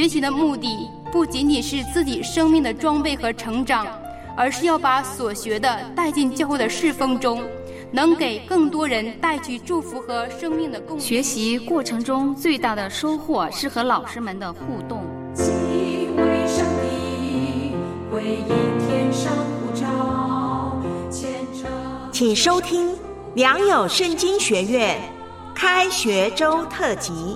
学习的目的不仅仅是自己生命的装备和成长，而是要把所学的带进教会的侍奉中，能给更多人带去祝福和生命的贡献。 学习过程中最大的收获是和老师们的互动。 敬畏上帝，回应天上呼召，虔诚。 请收听良友圣经学院开学周特辑。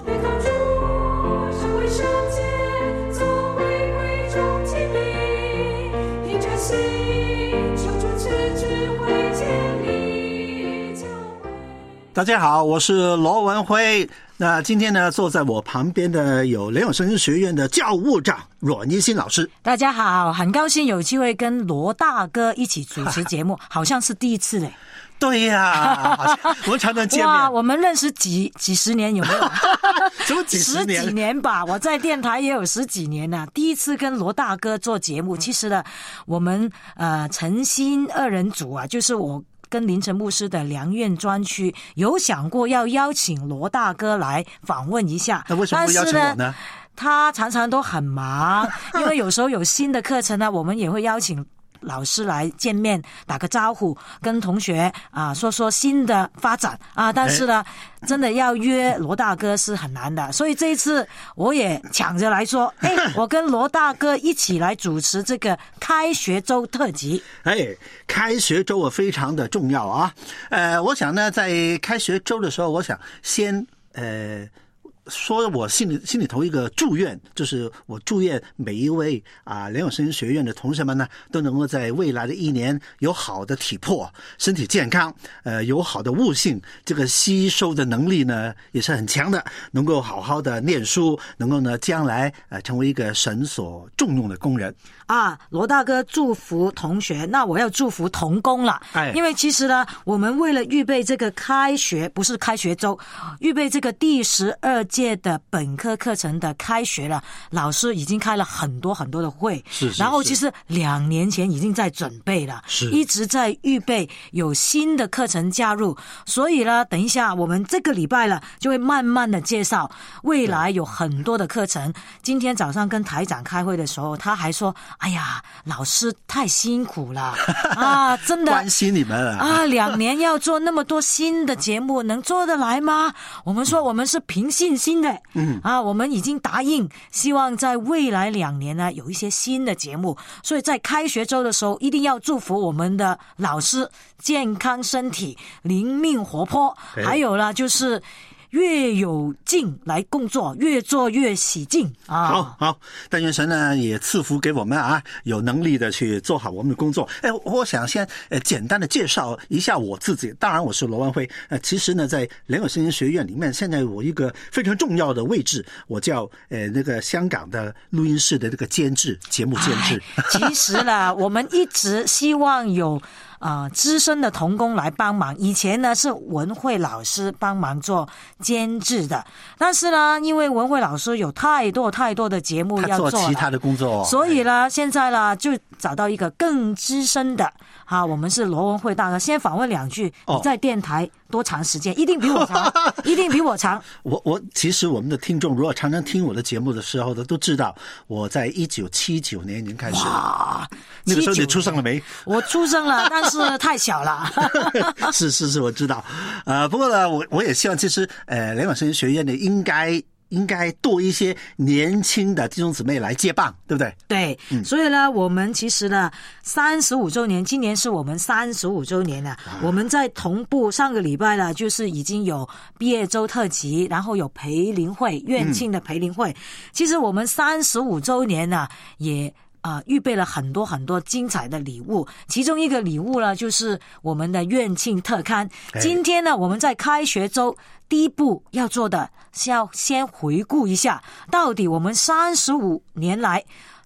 大家好，我是罗文辉。那今天呢，坐在我旁边的有良友圣经学院的教务长阮一新老师。 大家好，很高兴有机会跟罗大哥一起主持节目，好像是第一次嘞。 对呀，好像我们常常见面。 哇，我们认识几十年有没有？ 什么几十年？ 十几年吧，我在电台也有10几年了。第一次跟罗大哥做节目，其实呢，我们诚心2人组啊，就是我跟林晨牧师的良苑专区有想过要邀请罗大哥来访问一下。 那为什么不邀请我呢？ 他常常都很忙，因为有时候有新的课程呢，我们也会邀请老师来见面打个招呼，跟同学说说新的发展但是呢真的要约罗大哥是很难的，所以这一次我也抢着来说我跟罗大哥一起来主持这个开学周特辑。 开学周非常的重要啊。我想呢，在开学周的时候，我想先说我心里头一个祝愿，就是我祝愿每一位良友圣经学院的同学们呢，都能够在未来的1年有好的体魄，身体健康，有好的悟性，这个吸收的能力呢也是很强的，能够好好的念书，能够呢将来成为一个神所重用的工人。 罗大哥祝福同学，那我要祝福同工了。因为其实呢，我们为了预备这个开学，不是开学周，预备这个第12届的本科课程的开学了，老师已经开了很多很多的会，然后其实2年前已经在准备了，一直在预备有新的课程加入，所以呢，等一下我们这个礼拜了就会慢慢的介绍未来有很多的课程。今天早上跟台长开会的时候，他还说哎呀，老师太辛苦了真的关心你们 2年要做那么多新的节目，能做得来吗？我们说我们是凭信心的我们已经答应，希望在未来2年呢有一些新的节目，所以在开学周的时候一定要祝福我们的老师健康身体，灵命活泼，还有呢就是越有劲来工作，越做越喜劲好，但愿神呢也赐福给我们有能力的去做好我们的工作。我想先简单的介绍一下我自己。当然我是罗文辉，其实呢在良友圣经学院里面，现在我一个非常重要的位置，我叫那个香港的录音室的这个监制，节目监制。 其实呢我们一直希望有资深的同工来帮忙，以前呢是文慧老师帮忙做监制的，但是呢因为文慧老师有太多的节目要做， 他做其他的工作， 所以呢现在呢就找到一个更资深的我们是罗文慧大哥。先访问2句，你在电台多长时间？一定比我长一定比我长。 我其实我们的听众如果常常听我的节目的时候都知道，我在1979年已经开始了。那个时候你出生了没？ 我出生了，但是太小了。 是我知道。不过呢我也希望其实良友圣经学院的应该多一些年轻的弟兄姊妹来接棒，对不对？ 对，所以呢我们其实呢35周年，今年是我们35周年了。我们在同步上个礼拜呢就是已经有毕业周特辑，然后有培灵会，院庆的培灵会。其实我们35周年呢也预备了很多很多精彩的礼物，其中一个礼物呢就是我们的院庆特刊。今天呢我们在开学周第一步要做的是要先回顾一下，到底我们35年来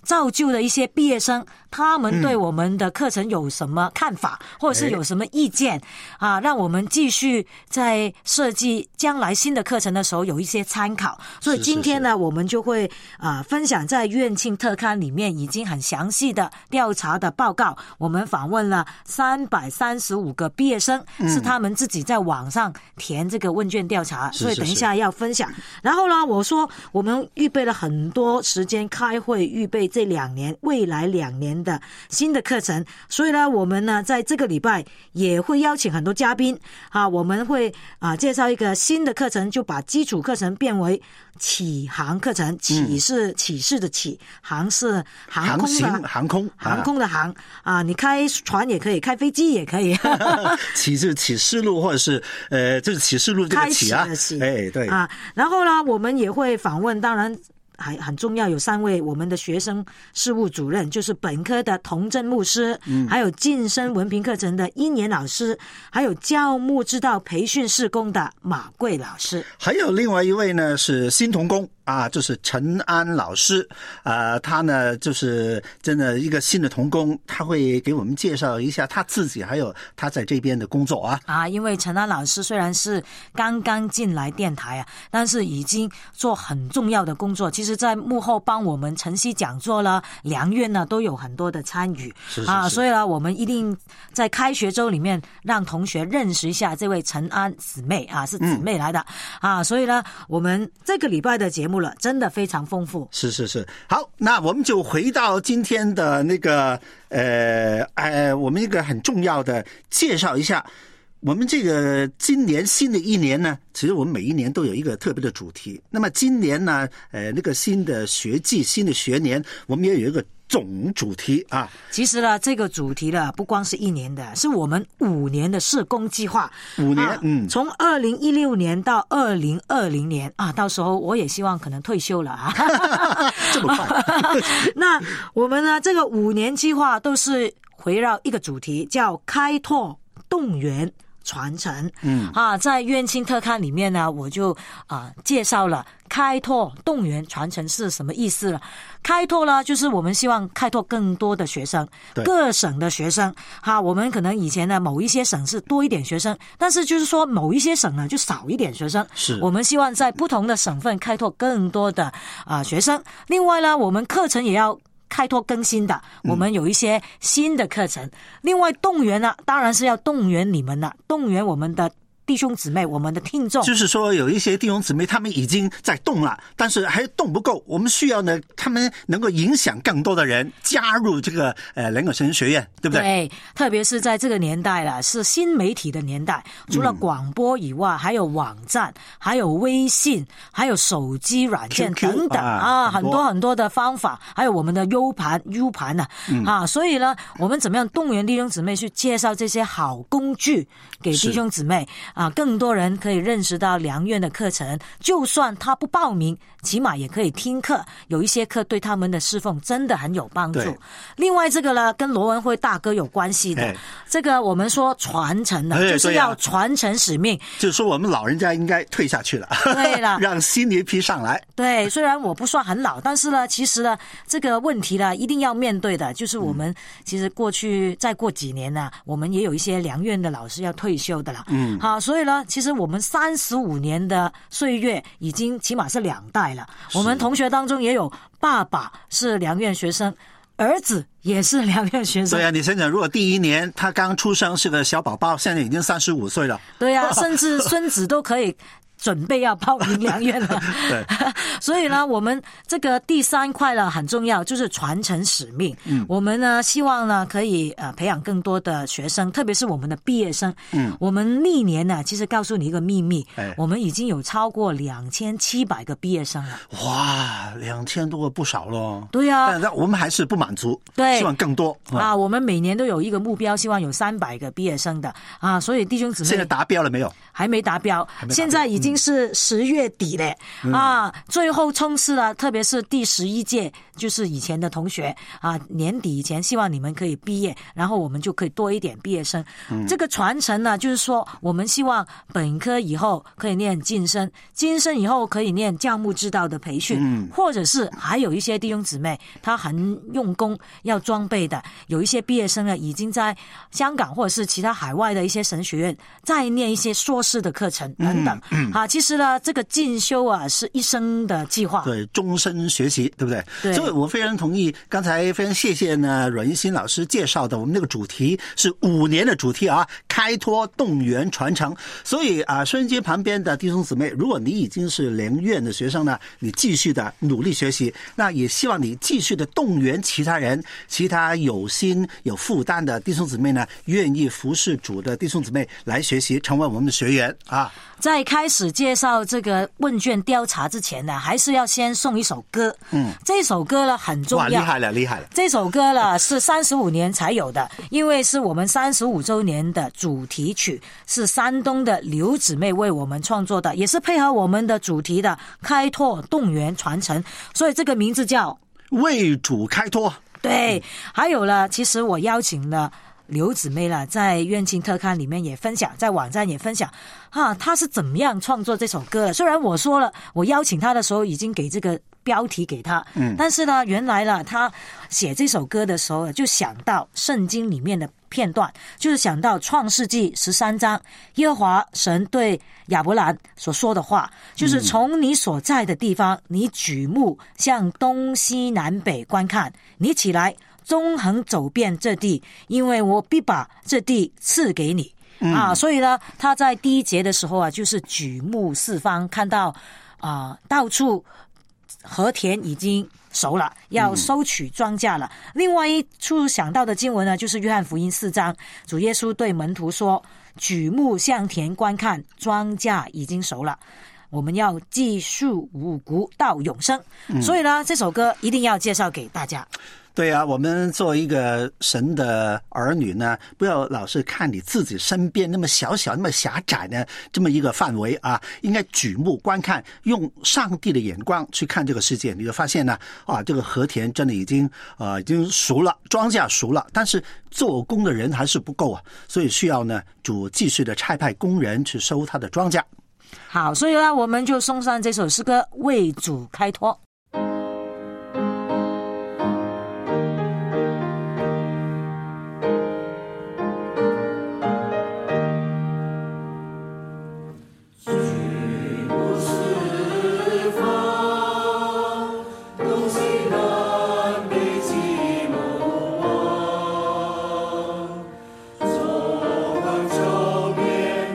造就的一些毕业生，他们对我们的课程有什么看法，或者是有什么意见让我们继续在设计将来新的课程的时候有一些参考。所以今天呢，我们就会分享在院庆特刊里面已经很详细的调查的报告。我们访问了335个毕业生，是他们自己在网上填这个问卷调查，所以等一下要分享。然后呢，我说我们预备了很多时间开会，预备这未来2年的新的课程。所以呢，我们呢在这个礼拜也会邀请很多嘉宾我们会介绍一个新的课程，就把基础课程变为启航课程。启是启示的启，航是航空的航空的航你开船也可以，开飞机也可以启是启示录，或者是就是启示录这个启对然后呢，我们也会访问，当然还很重要，有3位我们的学生事务主任，就是本科的童真牧师，还有晋升文凭课程的1年老师，还有教牧之道培训事工的马贵老师， 还有另外一位呢是新童工就是陈安老师他呢就是真的一个新的童工，他会给我们介绍一下他自己还有他在这边的工作因为陈安老师虽然是刚刚进来电台但是已经做很重要的工作，其实在幕后帮我们晨曦讲座了，良院呢都有很多的参与所以呢，我们一定在开学周里面让同学认识一下这位陈安姊妹是姊妹来的所以呢，我们这个礼拜的节目真的非常丰富。 是。好，那我们就回到今天的那个我们一个很重要的介绍一下。我们这个今年新的一年呢，其实我们每一年都有一个特别的主题。那么今年呢那个新的学季新的学年，我们也有一个总主题其实呢，这个主题呢不光是1年的，是我们5年的事工计划。 5年从2016年到2020年到时候我也希望可能退休了这么快那我们呢这个5年计划都是围绕一个主题，叫开拓动员传承在院庆特刊里面呢，我就介绍了开拓动员传承是什么意思了。开拓呢，就是我们希望开拓更多的学生，各省的学生我们可能以前呢某一些省是多一点学生，但是就是说某一些省呢就少一点学生， 是我们希望在不同的省份开拓更多的学生。另外呢，我们课程也要开拓更新的，我们有一些新的课程。另外动员呢，当然是要动员你们了，动员我们的弟兄姊妹，我们的听众。就是说有一些弟兄姊妹他们已经在动了，但是还动不够，我们需要呢他们能够影响更多的人加入这个良友神学院，对不对？ 对，特别是在这个年代了，是新媒体的年代，除了广播以外还有网站，还有微信，还有手机软件等等很多很多的方法，还有我们的 U 盘所以呢，我们怎么样动员弟兄姊妹去介绍这些好工具给弟兄姊妹更多人可以认识到良院的课程，就算他不报名，起码也可以听课，有一些课对他们的侍奉真的很有帮助。另外这个呢，跟罗文辉大哥有关系的，这个我们说传承呢，就是要传承使命， 就是说我们老人家应该退下去了，对了让新一批上来。 对，虽然我不算很老，但是呢，其实呢，这个问题呢一定要面对的，就是我们其实过去再过几年呢，我们也有一些良院的老师要退休的了。所以呢，其实我们35年的岁月已经起码是2代了。我们同学当中也有爸爸是良院学生，儿子也是良院学生。 对你想想，如果第1年他刚出生是个小宝宝，现在已经35岁了。 对甚至孙子都可以准备要报名良院了。 对， 所以呢，我们这个第3块呢很重要，就是传承使命。我们呢希望呢可以培养更多的学生，特别是我们的毕业生。我们历年呢，其实告诉你一个秘密，我们已经有超过2700个毕业生了。 哇，2000多个不少了。 对但我们还是不满足，希望更多我们每年都有一个目标，希望有300个毕业生的所以弟兄姊妹现在达标了没有？ 还没达标，现在已经是10月底了最后冲刺了，特别是第11届，就是以前的同学年底以前希望你们可以毕业，然后我们就可以多一点毕业生。这个传承呢，就是说我们希望本科以后可以念晋升，晋升以后可以念教牧指导的培训，或者是还有一些弟兄姊妹他很用功要装备的，有一些毕业生呢已经在香港或者是其他海外的一些神学院再念一些硕士的课程等等。其实呢这个进修是一生的计划， 对，终身学习，对不对？ 对， 所以我非常同意刚才非常谢谢呢阮一新老师介绍的，我们那个主题是5年的主题开拓动员传承。所以收音机旁边的弟兄姊妹，如果你已经是联院的学生呢，你继续的努力学习，那也希望你继续的动员其他人，其他有心有负担的弟兄姊妹呢，愿意服侍主的弟兄姊妹来学习，成为我们的学员在开始介绍这个问卷调查之前呢，还是要先送一首歌。这首歌呢很重要， 哇，厉害了！ 这首歌呢是35年才有的，因为是我们35周年的主题曲，是山东的刘姊妹为我们创作的，也是配合我们的主题的开拓动员传承，所以这个名字叫为主开拓。 对，还有呢，其实我邀请了刘姊妹了，在院庆特刊里面也分享，在网站也分享她是怎么样创作这首歌的。虽然我说了，我邀请她的时候已经给这个标题给她，但是呢，原来呢，她写这首歌的时候就想到圣经里面的片段，就是想到创世纪13章，耶和华神对亚伯兰所说的话，就是从你所在的地方，你举目向东西南北观看，你起来纵横走遍这地，因为我必把这地赐给你。所以呢，他在第1节的时候就是举目四方，看到到处禾田已经熟了，要收取庄稼了。另外一处想到的经文呢，就是约翰福音4章，主耶稣对门徒说，举目向田观看，庄稼已经熟了，我们要继续五谷到永生。所以呢，这首歌一定要介绍给大家。 对啊，我们作为一个神的儿女呢，不要老是看你自己身边那么小小那么狭窄的这么一个范围应该举目观看，用上帝的眼光去看这个世界，你就发现呢这个禾田真的已经熟了，庄稼熟了，但是做工的人还是不够所以需要呢主继续的差派工人去收他的庄稼。 好，所以呢我们就送上这首诗歌，为主开拓。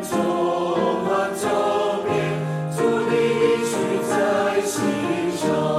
主的应许在心上。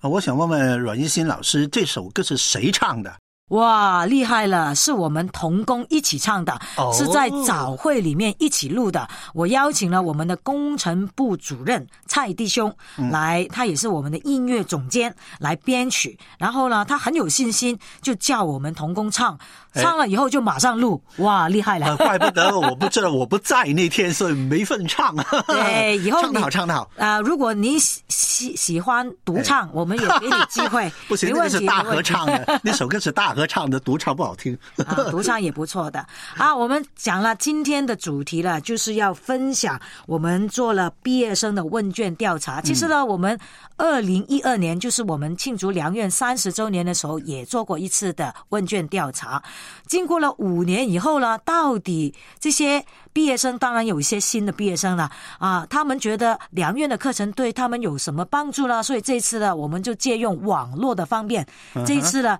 我想问问阮一新老师，这首歌是谁唱的？ 哇，厉害了，是我们同工一起唱的，是在早会里面一起录的。我邀请了我们的工程部主任蔡弟兄来，他也是我们的音乐总监来编曲。然后呢，他很有信心，就叫我们同工唱了以后就马上录。哇，厉害了！ 怪不得我不知道，我不在那天，所以没份唱。 对，以后唱得好。 如果你喜欢独唱，我们也给你机会。 不行，那个是大合唱的，那首歌是大合唱的，独唱不好听。 独唱也不错的。我们讲了今天的主题了，就是要分享我们做了毕业生的问卷调查。其实呢，我们2012年就是我们庆祝良苑30周年的时候，也做过一次的问卷调查。经过了5年以后呢，到底这些毕业生，当然有一些新的毕业生了他们觉得良苑的课程对他们有什么帮助呢？所以这一次呢，我们就借用网络的方便。这一次呢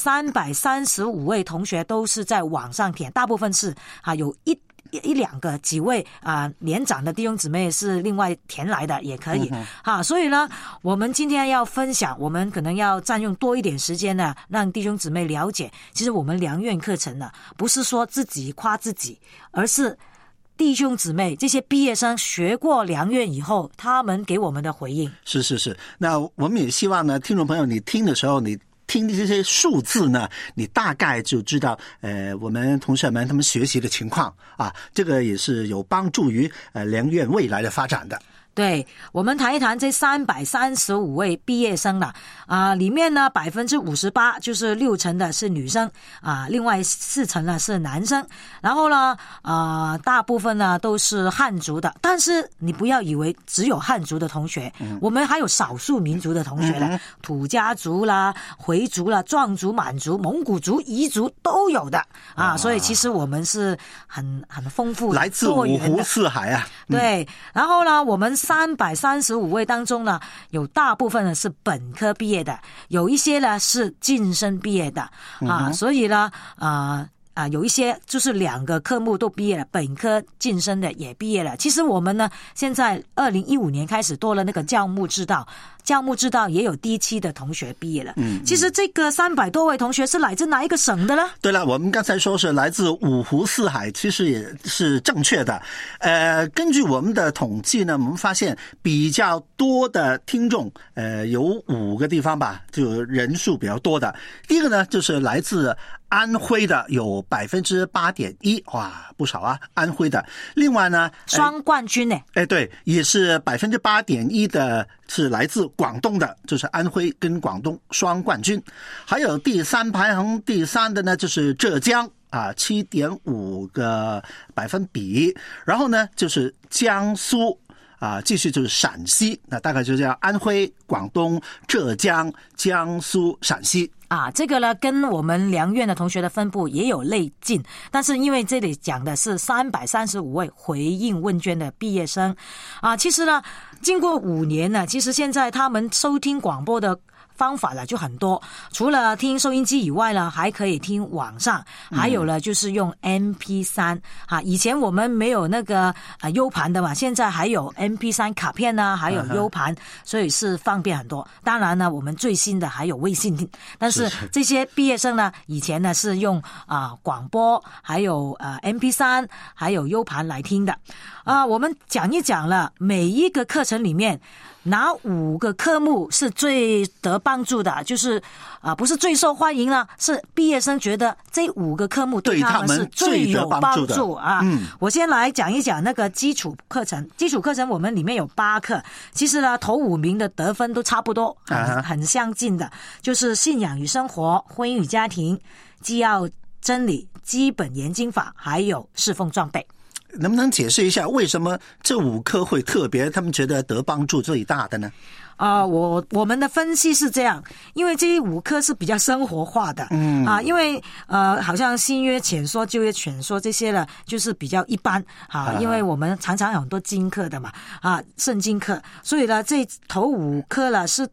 ，335位同学都是在网上填，大部分是有一两个几位年长的弟兄姊妹是另外填来的也可以所以呢，我们今天要分享，我们可能要占用多一点时间呢，让弟兄姊妹了解，其实我们良苑课程呢，不是说自己夸自己，而是弟兄姊妹这些毕业生学过良苑以后，他们给我们的回应。 是，那我们也希望呢，听众朋友你听的时候，你听这些数字呢，你大概就知道我们同学们他们学习的情况这个也是有帮助于良苑未来的发展的。 对，我们谈一谈这335位毕业生了里面呢58%就是6成的是女生另外4成呢是男生，然后呢大部分呢都是汉族的，但是你不要以为只有汉族的同学，我们还有少数民族的同学的，土家族啦、回族啦、壮族、满族、蒙古族、彝族都有的所以其实我们是很丰富的， 来自五湖四海对，然后呢，我们335位当中呢，有大部分呢是本科毕业的，有一些呢是晋升毕业的所以呢有一些就是2个科目都毕业了，本科晋升的也毕业了。其实我们呢，现在2015年开始多了那个教牧之道也有第1期的同学毕业了。其实这个300多位同学是来自哪一个省的呢？ 对了，我们刚才说是来自五湖四海，其实也是正确的。根据我们的统计呢，我们发现比较多的听众有5个地方吧，就人数比较多的。第一个呢，就是来自安徽的有8.1%，哇，不少安徽的。另外呢， 双冠军呢？ 对，也是8.1%的是来自广东的，就是安徽跟广东双冠军。还有排行第3的呢，就是浙江7.5%个百分比。然后呢，就是江苏。继续就是陕西，那大概就这样，安徽、广东、浙江、江苏、陕西。 这个呢跟我们良苑的同学的分布也有类近，但是因为这里讲的是335位回应问卷的毕业生其实呢经过5年呢，其实现在他们收听广播的方法呢就很多，除了听收音机以外呢，还可以听网上，还有呢就是用 MP3 以前我们没有那个U 盘的嘛，现在还有 MP3 卡片呢，还有 U 盘所以是方便很多。当然呢，我们最新的还有微信，但是这些毕业生呢，以前呢是用广播，还有MP3，还有 U 盘来听的我们讲一讲了每一个课程里面哪5个科目是最得帮助的，就是不是最受欢迎了，是毕业生觉得这5个科目对他们是最有帮助我先来讲一讲那个基础课程我们里面有8课，其实呢头5名的得分都差不多，很相近的，就是信仰与生活、婚姻与家庭、纪要真理、基本研经法，还有侍奉装备。 能不能解释一下为什么这5科会特别他们觉得得帮助最大的呢？ 我们的分析是这样，因为这5科是比较生活化的因为好像新约浅说、旧约浅说这些呢就是比较一般因为我们常常有很多经课的嘛圣经课，所以呢这头5科呢是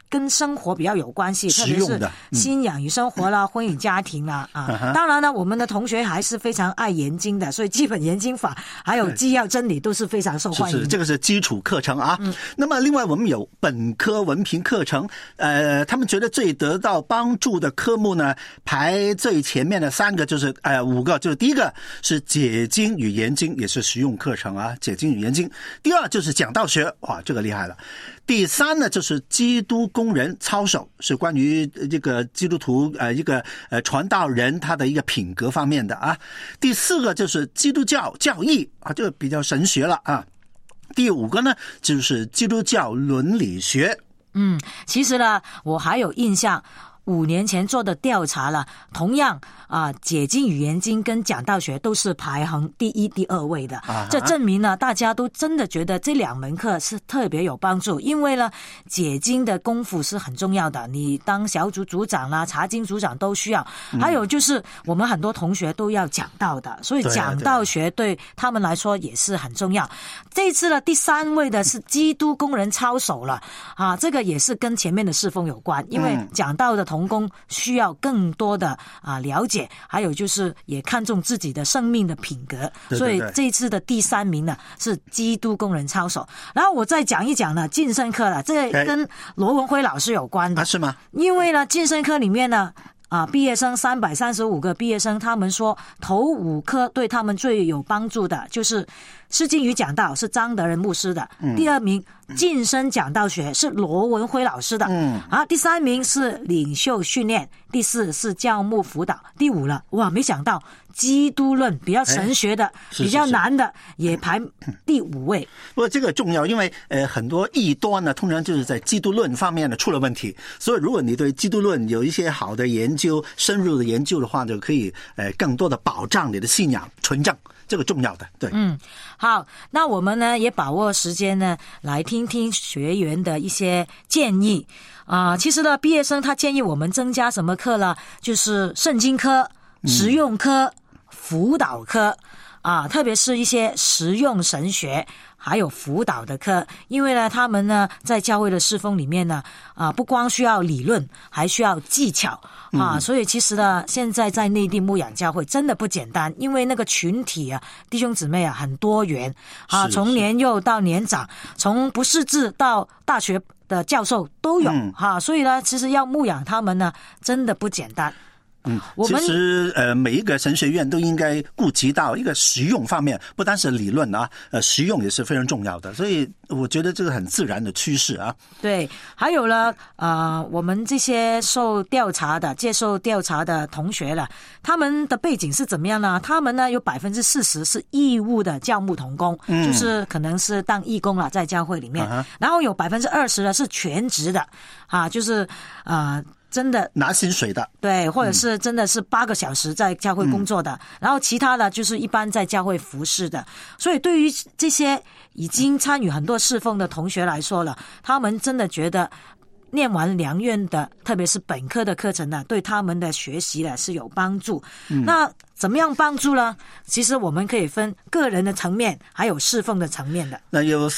跟生活比较有关系，特别是信仰与生活啦、婚姻家庭啦当然呢，我们的同学还是非常爱研经的，所以基本研经法还有纪要真理都是非常受欢迎的。 是这个是基础课程啊。那么另外我们有本科文凭课程，他们觉得最得到帮助的科目呢，排最前面的3个就是5个，就是第一个是解经与研经，也是实用课程啊，解经与研经。第二就是讲道学，哇，这个厉害了。第3呢就是基督工人操守，是关于这个基督徒一个传道人他的一个品格方面的啊。第4个就是基督教教义啊，这个比较神学了啊。第5个呢就是基督教伦理学。 其实呢我还有印象，5年前做的调查了，同样解经与研经跟讲道学都是排行第1、第2位的。这证明呢，大家都真的觉得这2门课是特别有帮助，因为呢，解经的功夫是很重要的，你当小组组长啦、查经组长都需要。还有就是我们很多同学都要讲道的，所以讲道学对他们来说也是很重要。这一次呢，第3位的是基督工人操守了这个也是跟前面的侍奉有关，因为讲道的同工需要更多的了解，还有就是也看重自己的生命的品格，所以这一次的第3名呢是基督工人操守。然后我再讲一讲呢晋升科了，这跟罗文辉老师有关的是吗？ 因为呢晋升科里面呢毕业生335个毕业生，他们说头5科对他们最有帮助的就是诗经与讲道，是张德仁牧师的。第2名晋升讲道学是罗文辉老师的。第3名是领袖训练，第4是教牧辅导，第5了，哇，没想到基督论比较神学的，比较难的也排第5位。 不过这个重要，因为很多异端呢，通常就是在基督论方面呢出了问题，所以如果你对基督论有一些好的研究、深入的研究的话，就可以更多的保障你的信仰纯正。这个重要的，对。 好，那我们呢也把握时间呢来听听学员的一些建议其实呢毕业生他建议我们增加什么课呢？就是圣经科、实用科、辅导科特别是一些实用神学还有辅导的课，因为呢他们呢在教会的侍奉里面呢不光需要理论，还需要技巧所以其实呢现在在内地牧养教会真的不简单，因为那个群体弟兄姊妹很多元从年幼到年长，从不识字到大学的教授都有所以呢其实要牧养他们呢真的不简单。 其实每一个神学院都应该顾及到一个实用方面，不单是理论实用也是非常重要的，所以我觉得这个很自然的趋势对，还有呢我们这些接受调查的同学了，他们的背景是怎么样呢？他们呢有 40% 是义务的教牧同工，就是可能是当义工了在教会里面然后有 20% 呢是全职的就是真的拿薪水的， 对，或者是真的是8个小时在教会工作的然后其他的就是一般在教会服侍的。所以对于这些已经参与很多侍奉的同学来说了，他们真的觉得念完良院的特别是本科的课程呢对他们的学习呢是有帮助那怎么样帮助呢？其实我们可以分个人的层面还有侍奉的层面的。 那有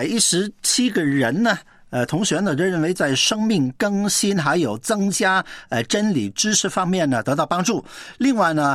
317个人呢同学呢认为在生命更新还有增加真理知识方面呢得到帮助。另外呢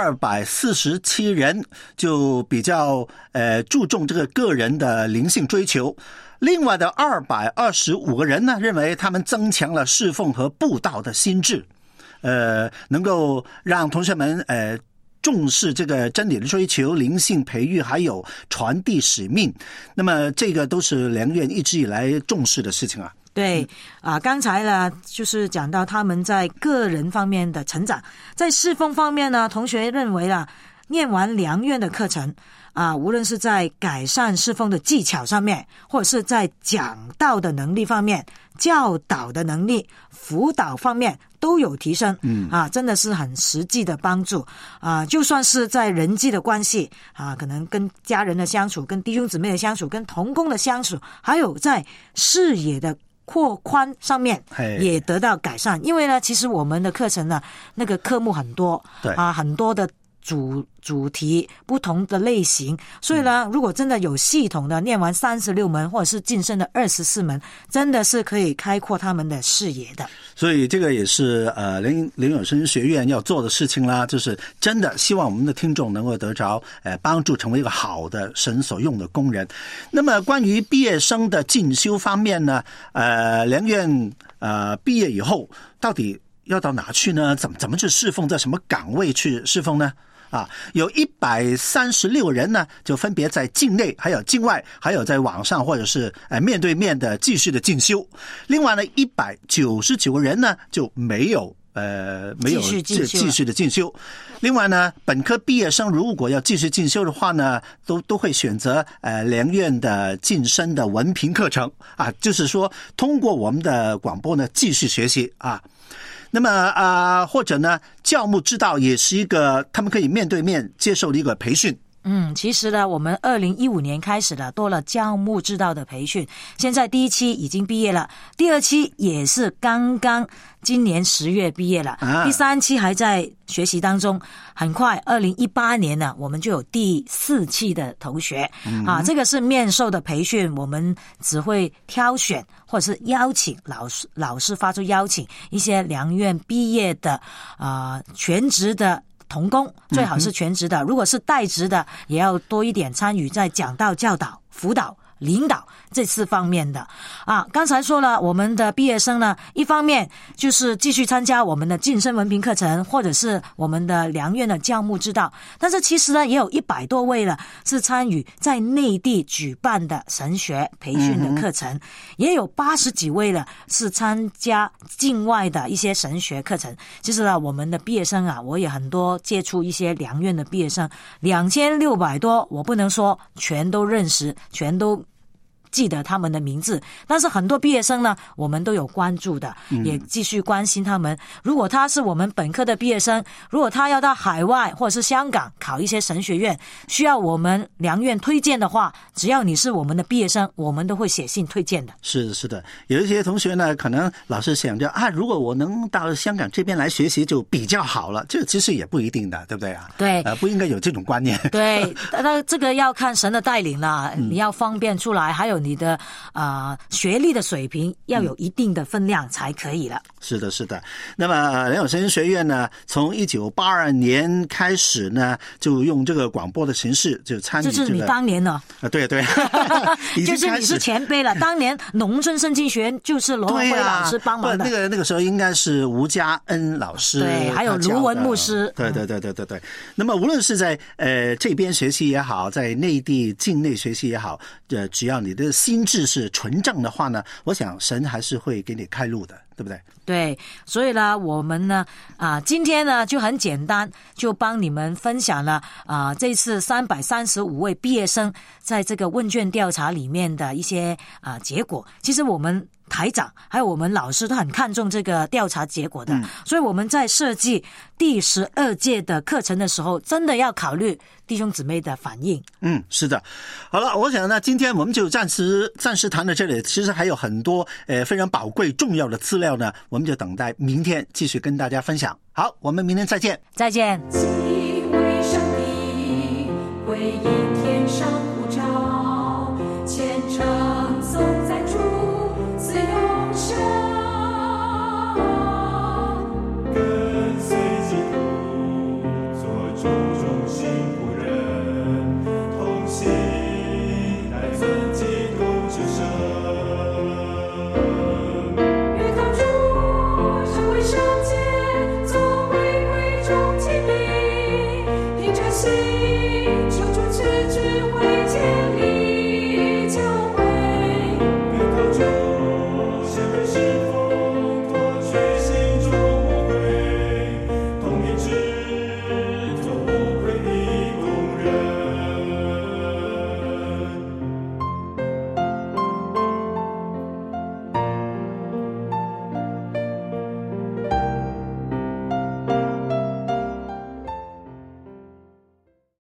247人就比较注重这个个人的灵性追求。另外的225个人呢认为他们增强了侍奉和布道的心智，能够让同学们重视这个真理的追求、灵性培育还有传递使命，那么这个都是良院一直以来重视的事情对刚才呢就是讲到他们在个人方面的成长，在侍奉方面呢，同学认为念完良院的课程无论是在改善侍奉的技巧上面，或者是在讲道的能力方面、教导的能力、辅导方面都有提升真的是很实际的帮助就算是在人际的关系可能跟家人的相处、跟弟兄姊妹的相处、跟同工的相处，还有在视野的扩宽上面也得到改善。因为呢其实我们的课程呢那个科目很多对很多的主题不同的类型，所以呢，如果真的有系统的念完36门或者是晋升的24门，真的是可以开阔他们的视野的。 所以这个也是灵友神学院要做的事情啦，就是真的希望我们的听众能够得着帮助，成为一个好的神所用的工人。那么关于毕业生的进修方面呢，灵院毕业以后到底要到哪去呢？怎么去侍奉，在什么岗位去侍奉呢？有136人呢，就分别在境内、还有境外、还有在网上或者是面对面的继续的进修。另外呢，199个人呢就没有继续的进修。另外呢，本科毕业生如果要继续进修的话呢，都会选择灵院的晋升的文凭课程就是说通过我们的广播呢继续学习那么或者呢，教牧之道也是一个他们可以面对面接受的一个培训。 其实呢，我们2015年开始了多了教牧之道的培训，现在第1期已经毕业了，第2期也是刚刚今年10月毕业了，第3期还在学习当中。很快2018年呢，我们就有第4期的同学这个是面授的培训，我们只会挑选或者是邀请老师发出邀请一些良院毕业的全职的同工，最好是全职的，如果是代职的也要多一点参与在讲道、教导、辅导、领导这4方面的刚才说了，我们的毕业生呢，一方面就是继续参加我们的晋升文凭课程，或者是我们的良院的教牧之道，但是其实呢，也有100多位了是参与在内地举办的神学培训的课程，也有80几位了是参加境外的一些神学课程。其实呢，我们的毕业生我也很多接触一些良院的毕业生，2600多，我不能说全都认识，全都记得他们的名字，但是很多毕业生呢，我们都有关注的，也继续关心他们。如果他是我们本科的毕业生，如果他要到海外或者是香港考一些神学院，需要我们良院推荐的话，只要你是我们的毕业生，我们都会写信推荐的。 是的，有一些同学呢，可能老是想着如果我能到香港这边来学习就比较好了，这其实也不一定的，对不对对， 不应该有这种观念。 对，那这个要看神的带领了，你要方便出来，还有你的学历的水平要有一定的分量才可以了。 是的。那么灵友神学院呢，从1982年开始呢，就用这个广播的形式就参与这就是你当年了对就是你是前辈了。当年农村圣经学院就是罗文辉老师帮忙的， 那个时候应该是吴家恩老师， 对，还有卢文牧师， 对。那么无论是在这边学习也好，在内地境内学习也好，只要你的心智是纯正的话呢，我想神还是会给你开路的，对不对？ 对，所以呢，我们呢今天呢就很简单，就帮你们分享了这次335位毕业生在这个问卷调查里面的一些结果。其实我们台长还有我们老师都很看重这个调查结果的，所以我们在设计第12届的课程的时候，真的要考虑弟兄姊妹的反应。 是的。好了，我想呢，今天我们就暂时谈到这里，其实还有很多非常宝贵重要的资料呢，我们就等待明天继续跟大家分享。好，我们明天再见。 再见。 敬畏上帝，为一天